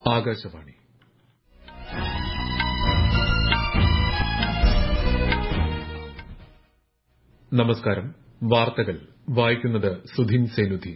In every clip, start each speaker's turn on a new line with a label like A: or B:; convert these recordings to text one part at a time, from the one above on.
A: ആകാശവാണി. നമസ്കാരം. വാർത്തകൾ വായിക്കുന്നത് സുധീൻ സേനുദ്ദീൻ.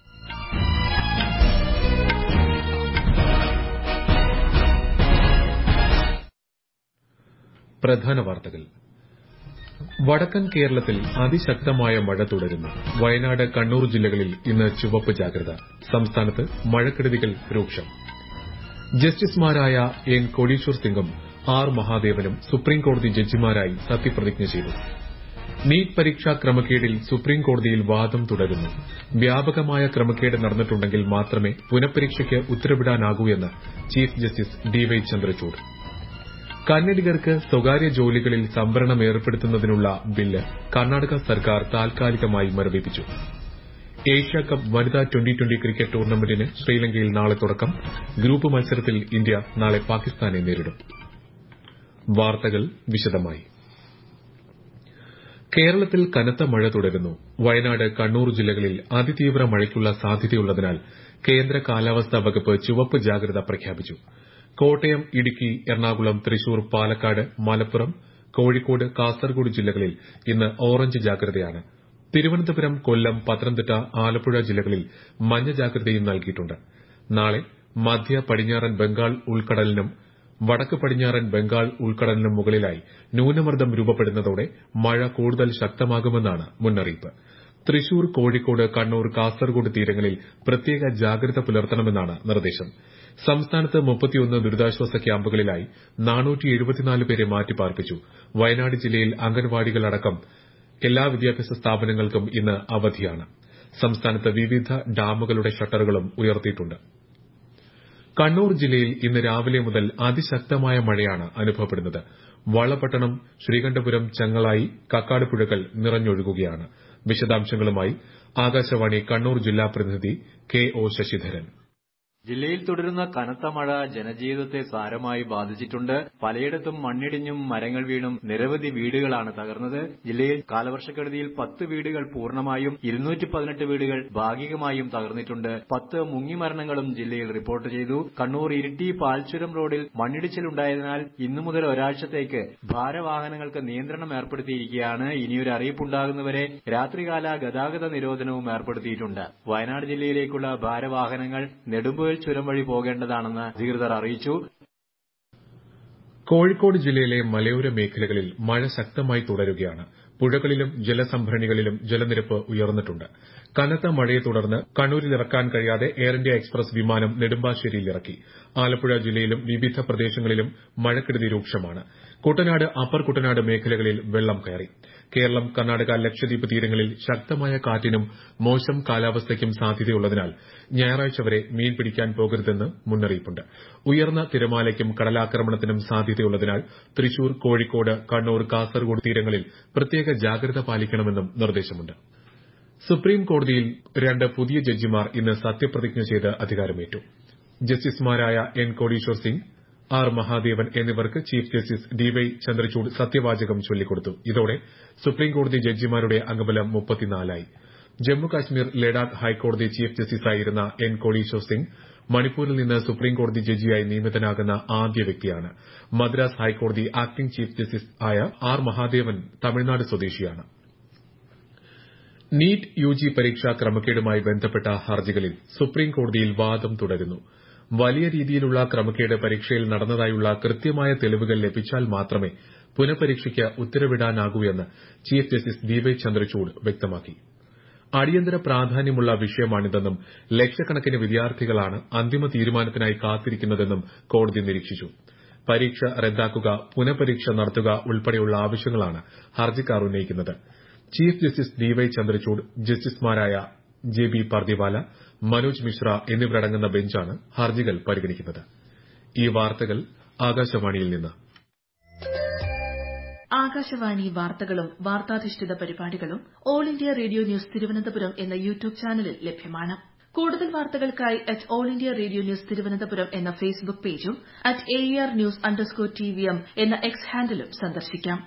A: പ്രധാന വാർത്തകൾ. വടക്കൻ കേരളത്തിൽ അതിശക്തമായ മഴ തുടരുന്നു. വയനാട്, കണ്ണൂർ ജില്ലകളിൽ ഇന്ന് ചുവപ്പ് ജാഗ്രത. സംസ്ഥാനത്ത് മഴക്കെടുതികൾ രൂക്ഷം. ജസ്റ്റിസുമാരായ എൻ കോടീശ്വർ സിംഗും ആർ മഹാദേവനും സുപ്രീംകോടതി ജഡ്ജിമാരായി സത്യപ്രതിജ്ഞ ചെയ്തു. നീറ്റ് പരീക്ഷാ ക്രമക്കേടിൽ സുപ്രീംകോടതിയിൽ വാദം തുടരുന്നു. വ്യാപകമായ ക്രമക്കേട് നടന്നിട്ടുണ്ടെങ്കിൽ മാത്രമേ പുനഃപരീക്ഷയ്ക്ക് ഉത്തരവിടാനാകൂ എന്ന് ചീഫ് ജസ്റ്റിസ് ഡിവൈ ചന്ദ്രചൂഡ്. കന്നഡിഗർക്ക് സ്വകാര്യ ജോലികളിൽ സംവരണം ഏർപ്പെടുത്തുന്നതിനുള്ള ബില്ല് കർണാടക സർക്കാർ താൽക്കാലികമായി മരവിപ്പിച്ചു. ഏഷ്യാകപ്പ് വനിതാ ട്വന്റി ക്രിക്കറ്റ് ടൂർണമെന്റിന് ശ്രീലങ്കയിൽ നാളെ തുടക്കം. ഗ്രൂപ്പ് മത്സരത്തിൽ ഇന്ത്യ നാളെ പാകിസ്ഥാനെ നേരിടും. വാർത്തകൾ വിശദമായി. കേരളത്തിൽ കനത്ത മഴ തുടരുന്നു. വയനാട്, കണ്ണൂർ ജില്ലകളിൽ അതിതീവ്ര മഴയ്ക്കുള്ള സാധ്യതയുള്ളതിനാൽ കേന്ദ്ര കാലാവസ്ഥാ വകുപ്പ് ചുവപ്പ് ജാഗ്രത പ്രഖ്യാപിച്ചു. കോട്ടയം, ഇടുക്കി, എറണാകുളം, തൃശൂർ, പാലക്കാട്, മലപ്പുറം, കോഴിക്കോട്, കാസർഗോഡ് ജില്ലകളിൽ ഇന്ന് ഓറഞ്ച് ജാഗ്രതയാണ്. തിരുവനന്തപുരം, കൊല്ലം, പത്തനംതിട്ട, ആലപ്പുഴ ജില്ലകളിൽ മഞ്ഞ ജാഗ്രതയും നൽകിയിട്ടുണ്ട്. നാളെ മധ്യ പടിഞ്ഞാറൻ ബംഗാൾ ഉൾക്കടലിനും വടക്ക് പടിഞ്ഞാറൻ ബംഗാൾ ഉൾക്കടലിനും മുകളിലായി ന്യൂനമർദ്ദം രൂപപ്പെടുന്നതോടെ മഴ കൂടുതൽ ശക്തമാകുമെന്നാണ് മുന്നറിയിപ്പ്. തൃശൂർ, കോഴിക്കോട്, കണ്ണൂർ, കാസർഗോഡ് തീരങ്ങളിൽ പ്രത്യേക ജാഗ്രത പുലർത്തണമെന്നാണ് നിർദ്ദേശം. സംസ്ഥാനത്ത് 31 ദുരിതാശ്വാസ ക്യാമ്പുകളിലായി 474 പേരെ മാറ്റിപ്പാർപ്പിച്ചു. വയനാട് ജില്ലയിൽ അംഗൻവാടികളടക്കം എല്ലാ വിദ്യാഭ്യാസ സ്ഥാപനങ്ങൾക്കും ഇന്ന് അവധിയാണ്. സംസ്ഥാനത്ത് വിവിധ ഡാമുകളുടെ ഷട്ടറുകളും ഉയർത്തിയിട്ടുണ്ട്. കണ്ണൂർ ജില്ലയിൽ ഇന്ന് രാവിലെ മുതൽ അതിശക്തമായ മഴയാണ് അനുഭവപ്പെടുന്നത്. വളപട്ടണം, ശ്രീകണ്ഠപുരം, ചങ്ങളായി, കക്കാട് പുഴകൾ നിറഞ്ഞൊഴുകുകയാണ്. വിശദാംശങ്ങളുമായി ആകാശവാണി കണ്ണൂർ ജില്ലാ പ്രതിനിധി കെ ഒ ശശിധരൻ.
B: ജില്ലയിൽ തുടരുന്ന കനത്ത മഴ ജനജീവിതത്തെ സാരമായി ബാധിച്ചിട്ടുണ്ട്. പലയിടത്തും മണ്ണിടിഞ്ഞും മരങ്ങൾ വീണും നിരവധി വീടുകളാണ് തകർന്നത്. ജില്ലയിൽ കാലവർഷക്കെടുതിയിൽ 10 വീടുകൾ പൂർണ്ണമായും 218 വീടുകൾ ഭാഗികമായും തകർന്നിട്ടുണ്ട്. 10 മുങ്ങിമരണങ്ങളും ജില്ലയിൽ റിപ്പോർട്ട് ചെയ്തു. കണ്ണൂർ ഇരിട്ടി പാൽച്ചുരം റോഡിൽ മണ്ണിടിച്ചിലുണ്ടായതിനാൽ ഇന്നു മുതൽ ഒരാഴ്ചത്തേക്ക് ഭാരവാഹനങ്ങൾക്ക് നിയന്ത്രണം ഏർപ്പെടുത്തിയിരിക്കുകയാണ്. ഇനിയൊരു അറിയിപ്പുണ്ടാകുന്നവരെ രാത്രികാല ഗതാഗത നിരോധനവും ഏർപ്പെടുത്തിയിട്ടുണ്ട്. വയനാട് ജില്ലയിലേക്കുള്ള ഭാരവാഹനങ്ങൾ നെടുമ്പുഴ ചുരം വഴി പോകേണ്ടതാണെന്ന് അധികൃതർ അറിയിച്ചു.
A: കോഴിക്കോട് ജില്ലയിലെ മലയോര മേഖലകളിൽ മഴ ശക്തമായി തുടരുകയാണ്. പുഴകളിലും ജലസംഭരണികളിലും ജലനിരപ്പ് ഉയർന്നിട്ടുണ്ട്. കനത്ത മഴയെ തുടർന്ന് കണ്ണൂരിൽ ഇറക്കാൻ കഴിയാതെ എയർ ഇന്ത്യ എക്സ്പ്രസ് വിമാനം നെടുമ്പാശ്ശേരിയിൽ ഇറക്കി. ആലപ്പുഴ ജില്ലയിലും വിവിധ പ്രദേശങ്ങളിലും മഴക്കെടുതി രൂക്ഷമാണ്. കുട്ടനാട്, അപ്പർ കുട്ടനാട് മേഖലകളിൽ വെള്ളം കയറി. കേരളം, കർണാടക, ലക്ഷദ്വീപ് തീരങ്ങളിൽ ശക്തമായ കാറ്റിനും മോശം കാലാവസ്ഥയ്ക്കും സാധ്യതയുള്ളതിനാൽ ഞായറാഴ്ച വരെ മീൻ പിടിക്കാൻ പോകരുതെന്ന് മുന്നറിയിപ്പുണ്ട്. ഉയർന്ന തിരമാലയ്ക്കും കടലാക്രമണത്തിനും സാധ്യതയുള്ളതിനാൽ തൃശൂർ, കോഴിക്കോട്, കണ്ണൂർ, കാസർഗോഡ് തീരങ്ങളിൽ പ്രത്യേക ജാഗ്രത പാലിക്കണമെന്നും നിർദ്ദേശമുണ്ട്. സുപ്രീം കോടതിയിൽ 2 പുതിയ ജഡ്ജിമാർ ഇന്ന് സത്യപ്രതിജ്ഞ ചെയ്ത് അധികാരമേറ്റു. ജസ്റ്റിസുമാരായ എൻ കോടീശ്വർ സിംഗ്, ആർ മഹാദേവൻ എന്നിവർക്ക് ചീഫ് ജസ്റ്റിസ് ഡിവൈ ചന്ദ്രചൂഡ് സത്യവാചകം ചൊല്ലിക്കൊടുത്തു. ഇതോടെ സുപ്രീംകോടതി ജഡ്ജിമാരുടെ അംഗബലം 34 ജമ്മുകാശ്മീർ, ലഡാക്ക് ഹൈക്കോടതി ചീഫ് ജസ്റ്റിസായിരുന്ന എൻ കോടീശ്വർ സിംഗ് മണിപ്പൂരിൽ നിന്ന് സുപ്രീംകോടതി ജഡ്ജിയായി നിയമിതനാകുന്ന ആദ്യ വ്യക്തിയാണ്. മദ്രാസ് ഹൈക്കോടതി ആക്ടിംഗ് ചീഫ് ജസ്റ്റിസ് ആയ ആർ മഹാദേവൻ തമിഴ്നാട് സ്വദേശിയാണ്. നീറ്റ് യുജി പരീക്ഷാ ക്രമക്കേടുമായി ബന്ധപ്പെട്ട ഹർജികളിൽ സുപ്രീംകോടതിയിൽ വാദം തുടരുന്നു. വലിയ രീതിയിലുള്ള ക്രമക്കേട് പരീക്ഷയിൽ നടന്നതായുള്ള കൃത്യമായ തെളിവുകൾ ലഭിച്ചാൽ മാത്രമേ പുനഃപരീക്ഷയ്ക്ക് ഉത്തരവിടാനാകൂ എന്ന് ചീഫ് ജസ്റ്റിസ് ഡിവൈ ചന്ദ്രചൂഡ് വ്യക്തമാക്കി. അടിയന്തര പ്രാധാന്യമുള്ള വിഷയമാണിതെന്നും ലക്ഷക്കണക്കിന് വിദ്യാർത്ഥികളാണ് അന്തിമ തീരുമാനത്തിനായി കാത്തിരിക്കുന്നതെന്നും കോടതി നിരീക്ഷിച്ചു. പരീക്ഷ റദ്ദാക്കുക, പുനഃപരീക്ഷ നടത്തുക ഉൾപ്പെടെയുള്ള ആവശ്യങ്ങളാണ് ഹർജിക്കാർ ഉന്നയിക്കുന്നത്. ചീഫ് ജസ്റ്റിസ് ഡിവൈ ചന്ദ്രചൂഡ്, ജസ്റ്റിസുമാരായ ജെ ബി പർദിവാല, മനോജ് മിശ്ര എന്നിവരടങ്ങുന്ന ബെഞ്ചാണ് ഹർജികൾ പരിഗണിക്കുന്നത്. ഈ വാർത്തകൾ ആകാശവാണിയിൽ നിന്ന്.
C: ആകാശവാണി വാർത്തകളും വാർത്താധിഷ്ഠിത പരിപാടികളും All India Radio News Thiruvananthapuram എന്ന യൂട്യൂബ് ചാനലിൽ ലഭ്യമാണ്. കൂടുതൽ വാർത്തകൾക്കായി All India Radio News Thiruvananthapuram എന്ന ഫേസ്ബുക്ക് പേജും @ARNews_TVM എന്ന എക്സ് ഹാൻഡിലും സന്ദർശിക്കാം.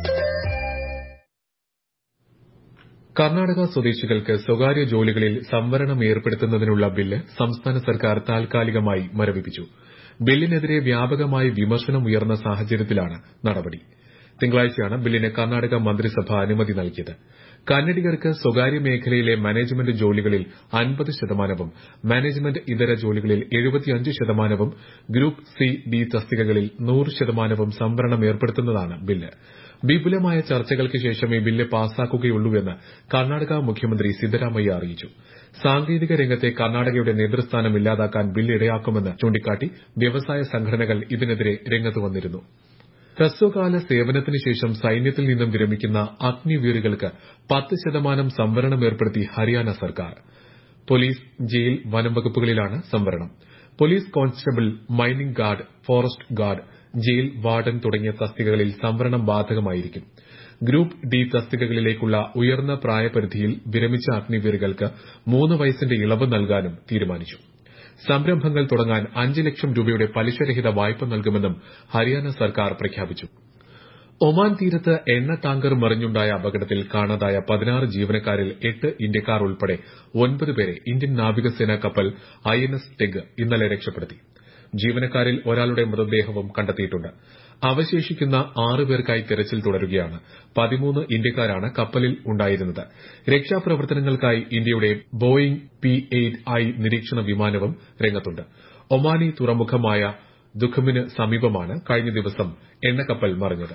A: കർണാടക സ്വദേശികൾക്ക് സ്വകാര്യ ജോലികളിൽ സംവരണം ഏർപ്പെടുത്തുന്നതിനുള്ള ബില്ല് സംസ്ഥാന സർക്കാർ താൽക്കാലികമായി മരവിപ്പിച്ചു. ബില്ലിനെതിരെ വ്യാപകമായി വിമർശനം ഉയർന്ന സാഹചര്യത്തിലാണ് നടപടി. തിങ്കളാഴ്ചയാണ് ബില്ലിന് കർണാടക മന്ത്രിസഭ അനുമതി നൽകിയത്. കന്നഡികർക്ക് സ്വകാര്യ മേഖലയിലെ മാനേജ്മെന്റ് ജോലികളിൽ 50%, മാനേജ്മെന്റ് ഇതര ജോലികളിൽ 75%, ഗ്രൂപ്പ് സി ഡി തസ്തികകളിൽ 100% സംവരണം ഏർപ്പെടുത്തുന്നതാണ് ബില്ല്. വിപുലമായ ചർച്ചകൾക്ക് ശേഷം ഈ ബില്ല് പാസാക്കുകയുള്ളൂവെന്ന് കർണാടക മുഖ്യമന്ത്രി സിദ്ധരാമയ്യ അറിയിച്ചു. സാങ്കേതിക രംഗത്തെ കർണാടകയുടെ നേതൃസ്ഥാനം ഇല്ലാതാക്കാൻ ബില്ല് ഇടയാക്കുമെന്ന് ചൂണ്ടിക്കാട്ടി വ്യവസായ സംഘടനകൾ ഇതിനെതിരെ രംഗത്ത് വന്നിരുന്നു. ഹ്രസ്വകാല സേവനത്തിന് ശേഷം സൈന്യത്തിൽ നിന്നും വിരമിക്കുന്ന അഗ്നിവീറുകൾക്ക് 10% സംവരണം ഏർപ്പെടുത്തി ഹരിയാന സർക്കാർ. പോലീസ്, ജയിൽ, വനം വകുപ്പുകളിലാണ് സംവരണം. Police constable, mining guard, forest guard, jail warden തുടങ്ങിയ തസ്തികകളിൽ സംവരണം ബാധകമായിരിക്കും. ഗ്രൂപ്പ് ഡി തസ്തികകളിലേക്കുള്ള ഉയർന്ന പ്രായപരിധിയിൽ വിരമിച്ച അഗ്നിവീറുകൾക്ക് 3 വയസ്സിന്റെ ഇളവ് നൽകാനും തീരുമാനിച്ചു. സംരംഭങ്ങൾ തുടങ്ങാൻ 5 ലക്ഷം രൂപയുടെ പലിശരഹിത വായ്പ നൽകുമെന്നും ഹരിയാന സർക്കാർ പ്രഖ്യാപിച്ചു. ഒമാൻ തീരത്ത് എണ്ണ ടാങ്കർ മറിഞ്ഞുണ്ടായ അപകടത്തിൽ കാണാതായ 16 ജീവനക്കാരിൽ 8 ഇന്ത്യക്കാർ ഉൾപ്പെടെ 9 പേരെ ഇന്ത്യൻ നാവികസേനാ കപ്പൽ INS ടെഗ് ഇന്നലെ രക്ഷപ്പെടുത്തി. ജീവനക്കാരിൽ ഒരാളുടെ മൃതദേഹവും കണ്ടെത്തിയിട്ടുണ്ട്. അവശേഷിക്കുന്ന 6 പേർക്കായി തെരച്ചിൽ തുടരുകയാണ്. 13 ഇന്ത്യക്കാരാണ് കപ്പലിൽ ഉണ്ടായിരുന്നത്. രക്ഷാപ്രവർത്തനങ്ങൾക്കായി ഇന്ത്യയുടെ ബോയിംഗ് P-8I നിരീക്ഷണ വിമാനവും രംഗത്തുണ്ട്. ഒമാനി തുറമുഖമായ ദുഖമിന് സമീപമാണ് കഴിഞ്ഞ ദിവസം എണ്ണക്കപ്പൽ മറിഞ്ഞത്.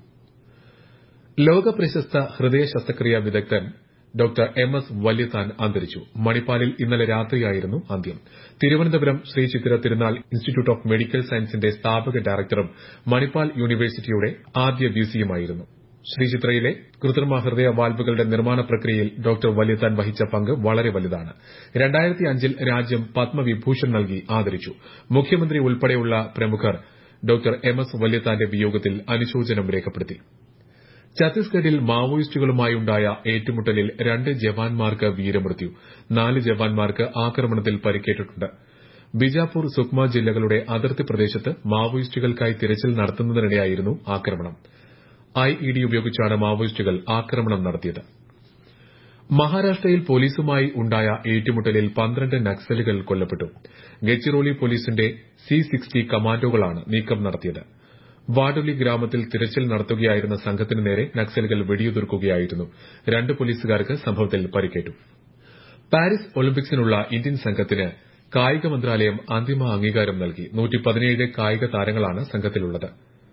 A: ലോക പ്രശസ്ത ഹൃദയ ശസ്ത്രക്രിയാ വിദഗ്ധൻ ഡോക്ടർ MS വല്യത്താൻ അന്തരിച്ചു. മണിപ്പാലിൽ ഇന്നലെ രാത്രിയായിരുന്നു അന്ത്യം. Thiruvananthapuram Shri Chithira Thirunal institute of medical സയൻസിന്റെ സ്ഥാപക ഡയറക്ടറും മണിപ്പാൽ യൂണിവേഴ്സിറ്റിയുടെ ആദ്യ വിസിയുമായിരുന്നു. ശ്രീ ചിത്രയിലെ കൃത്രിമ ഹൃദയ വാൽവുകളുടെ നിർമ്മാണ പ്രക്രിയയിൽ ഡോക്ടർ വല്യത്താൻ വഹിച്ച പങ്ക് വളരെ വലുതാണ്. 2005-ൽ രാജ്യം പത്മവിഭൂഷൺ നൽകി ആദരിച്ചു. മുഖ്യമന്ത്രി ഉൾപ്പെടെയുള്ള പ്രമുഖർ ഡോക്ടർ MS വല്യത്താന്റെ വിയോഗത്തിൽ അനുശോചനം രേഖപ്പെടുത്തി. ഛത്തീസ്ഗഡിൽ മാവോയിസ്റ്റുകളുമായുണ്ടായ ഏറ്റുമുട്ടലിൽ 2 ജവാന്മാർക്ക് വീരമൃത്യു, 4 ജവാന്മാർക്ക് ആക്രമണത്തിൽ പരിക്കേറ്റിട്ടുണ്ട്. ബിജാപൂർ, സുക്മ ജില്ലകളുടെ അതിർത്തി പ്രദേശത്ത് മാവോയിസ്റ്റുകൾക്കായി തിരച്ചിൽ നടത്തുന്നതിനിടെയായിരുന്നു ആക്രമണം. IED ഉപയോഗിച്ചാണ് മാവോയിസ്റ്റുകൾ ആക്രമണം നടത്തിയത്. മഹാരാഷ്ട്രയിൽ പോലീസുമായി ഉണ്ടായ ഏറ്റുമുട്ടലിൽ 12 നക്സലുകൾ കൊല്ലപ്പെട്ടു. ഗഡ്ചിറോലി പോലീസിന്റെ C-60 കമാൻഡോകളാണ് നീക്കം നടത്തിയത്. വാഡോലി ഗ്രാമത്തിൽ തിരച്ചിൽ നടത്തുകയായിരുന്ന സംഘത്തിന് നേരെ നക്സലുകൾ വെടിയുതിർക്കുകയായിരുന്നു. 2 പോലീസുകാർക്ക് സംഭവത്തിൽ പരിക്കേറ്റു. പാരീസ് ഒളിമ്പിക്സിനുള്ള ഇന്ത്യൻ സംഘത്തിന് കായിക മന്ത്രാലയം അന്തിമ അംഗീകാരം നൽകി. 117 കായിക താരങ്ങളാണ് സംഘത്തിലുള്ളത്.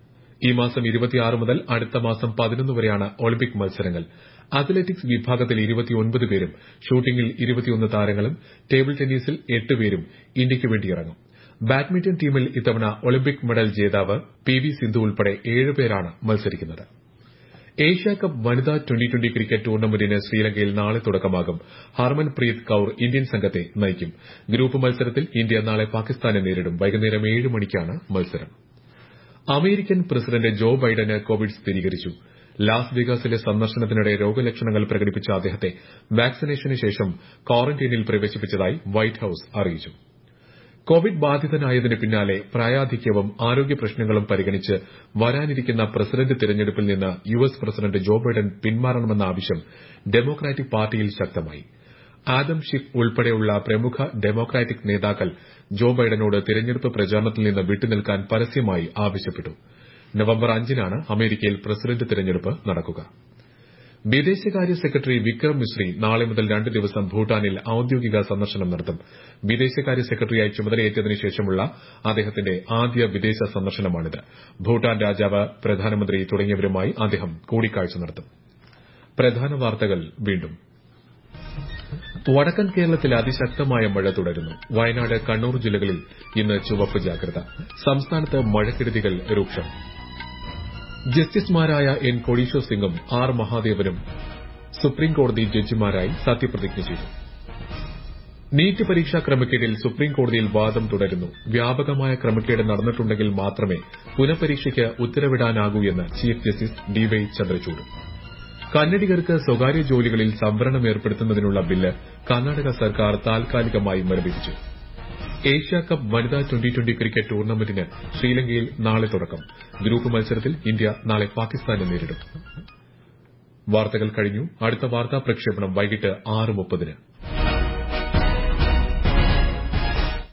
A: ഈ മാസം 26 മുതൽ അടുത്ത മാസം 11 വരെയാണ് ഒളിമ്പിക് മത്സരങ്ങൾ. അത്ലറ്റിക്സ് വിഭാഗത്തിൽ 29 പേരും, ഷൂട്ടിംഗിൽ 21 താരങ്ങളും, ടേബിൾ ടെന്നീസിൽ 8 പേരും ഇന്ത്യയ്ക്ക് വേണ്ടി ഇറങ്ങും. ബാഡ്മിന്റൺ ടീമിൽ ഇത്തവണ ഒളിമ്പിക് മെഡൽ ജേതാവ് PV സിന്ധു ഉൾപ്പെടെ 7 പേരാണ് മത്സരിക്കുന്നത്. ഏഷ്യാകപ്പ് വനിതാ ട്വന്റി ക്രിക്കറ്റ് ടൂർണമെന്റിന് ശ്രീലങ്കയിൽ നാളെ തുടക്കമാകും. ഹർമൻപ്രീത് കൌർ ഇന്ത്യൻ സംഘത്തെ നയിക്കും. ഗ്രൂപ്പ് മത്സരത്തിൽ ഇന്ത്യ നാളെ പാകിസ്ഥാനെ നേരിടും. വൈകുന്നേരം 7 മണിക്കാണ് മത്സരം. അമേരിക്കൻ പ്രസിഡന്റ് ജോ ബൈഡന് കോവിഡ് സ്ഥിരീകരിച്ചു. ലാസ് വേഗാസിലെ സന്ദർശനത്തിനിടെ രോഗലക്ഷണങ്ങൾ പ്രകടിപ്പിച്ച അദ്ദേഹത്തെ വാക്സിനേഷന് ശേഷം ക്വാറന്റൈനിൽ പ്രവേശിപ്പിച്ചതായി വൈറ്റ് ഹൌസ് അറിയിച്ചു. കോവിഡ് ബാധിതനായതിന് പിന്നാലെ പ്രായാധിക്യവും ആരോഗ്യ പ്രശ്നങ്ങളും പരിഗണിച്ച് വരാനിരിക്കുന്ന പ്രസിഡന്റ് തിരഞ്ഞെടുപ്പിൽ നിന്ന് US പ്രസിഡന്റ് ജോ ബൈഡൻ പിന്മാറണമെന്ന ആവശ്യം ഡെമോക്രാറ്റിക് പാർട്ടിയിൽ ശക്തമായി. ആദം ഷിഫ് ഉൾപ്പെടെയുള്ള പ്രമുഖ ഡെമോക്രാറ്റിക് നേതാക്കൾ ജോ ബൈഡനോട് തിരഞ്ഞെടുപ്പ് പ്രചാരണത്തിൽ നിന്ന് വിട്ടുനിൽക്കാൻ പരസ്യമായി ആവശ്യപ്പെട്ടു. നവംബർ 5-നാണ് അമേരിക്കയിൽ പ്രസിഡന്റ് തിരഞ്ഞെടുപ്പ് നടക്കുക. വിദേശകാര്യ സെക്രട്ടറി വിക്രം മിശ്രി നാളെ മുതൽ 2 ദിവസം ഭൂട്ടാനിൽ ഔദ്യോഗിക സന്ദർശനം നടത്തും. വിദേശകാര്യ സെക്രട്ടറിയായി ചുമതലയേറ്റതിനു ശേഷമുള്ള അദ്ദേഹത്തിന്റെ ആദ്യ വിദേശ സന്ദർശനമാണിത്. ഭൂട്ടാൻ രാജാവ്, പ്രധാനമന്ത്രി തുടങ്ങിയവരുമായി അദ്ദേഹം കൂടിക്കാഴ്ച നടത്തും. പ്രധാന വാർത്തകൾ വീണ്ടും. വടക്കൻ കേരളത്തിൽ അതിശക്തമായ മഴ തുടരുന്നു. വയനാട്, കണ്ണൂർ ജില്ലകളിൽ ഇന്ന് ചുവപ്പ് ജാഗ്രത. സംസ്ഥാനത്ത് മഴക്കെടുതികൾ രൂക്ഷം. ജസ്റ്റിസുമാരായ N കോടീശ്വർ സിംഗും R മഹാദേവനും സുപ്രീംകോടതി ജഡ്ജിമാരായി സത്യപ്രതിജ്ഞ ചെയ്തു. നീറ്റ് പരീക്ഷാ ക്രമക്കേടിൽ സുപ്രീംകോടതിയിൽ വാദം തുടരുന്നു. വ്യാപകമായ ക്രമക്കേട് നടന്നിട്ടുണ്ടെങ്കിൽ മാത്രമേ പുനഃപരീക്ഷയ്ക്ക് ഉത്തരവിടാനാകൂ എന്ന് ചീഫ് ജസ്റ്റിസ് DY ചന്ദ്രചൂഡ്. കന്നഡികർക്ക് സ്വകാര്യ ജോലികളിൽ സംവരണം ഏർപ്പെടുത്തുന്നതിനുള്ള ബില്ല് കർണാടക സർക്കാർ താൽക്കാലികമായി മരവിപ്പിച്ചു. ഏഷ്യാകപ്പ് വനിതാ ട്വന്റി ക്രിക്കറ്റ് ടൂർണമെന്റിന് ശ്രീലങ്കയിൽ നാളെ തുടക്കം. ഗ്രൂപ്പ് മത്സരത്തിൽ ഇന്ത്യ നാളെ പാകിസ്ഥാനെ നേരിടും. വാർത്തകൾ കഴിഞ്ഞു. അടുത്ത വാർത്താ പ്രക്ഷേപണം വൈകിട്ട് 6:30-ന്.